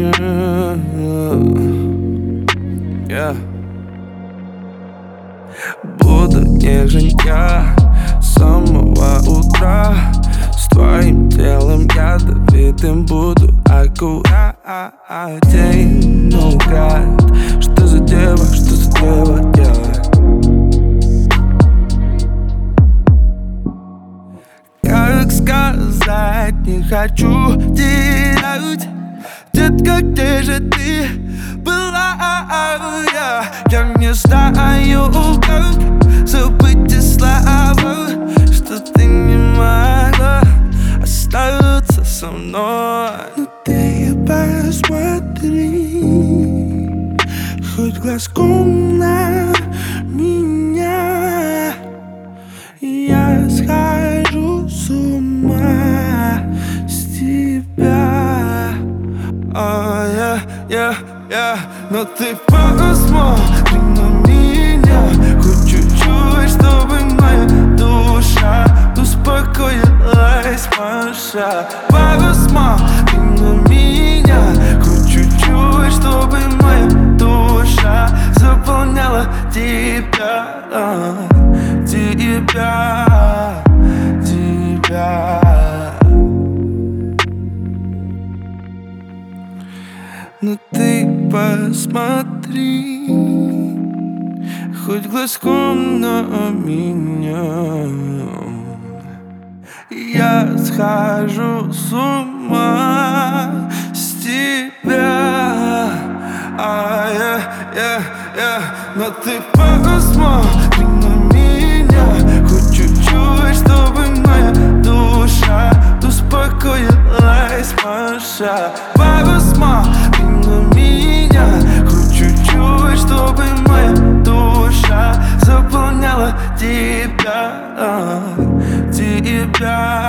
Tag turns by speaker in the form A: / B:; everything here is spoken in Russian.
A: Yeah. Буду нежен я с самого утра. С твоим телом ядовитым буду аккуратен. Наугад. Что за дева делает? Как сказать, не хочу терять. Детка, где же ты была? Я не знаю, как забыть те слова, что ты не могла остаться со мной. Но ты посмотри хоть глазком на меня. Я схожу с ума с тебя. Но ты посмотри на меня хоть чуть-чуть, чтобы моя душа успокоилась, Маша. Посмотри на меня хоть чуть-чуть, чтобы моя душа заполняла тебя. Но ты посмотри хоть глазком на меня. Я схожу с ума с тебя. Но ты посмотри на меня хоть чуть-чуть, чтобы моя душа успокоилась, Маша. Посмотри на меня хоть чуть-чуть, чтобы моя душа заполняла тебя.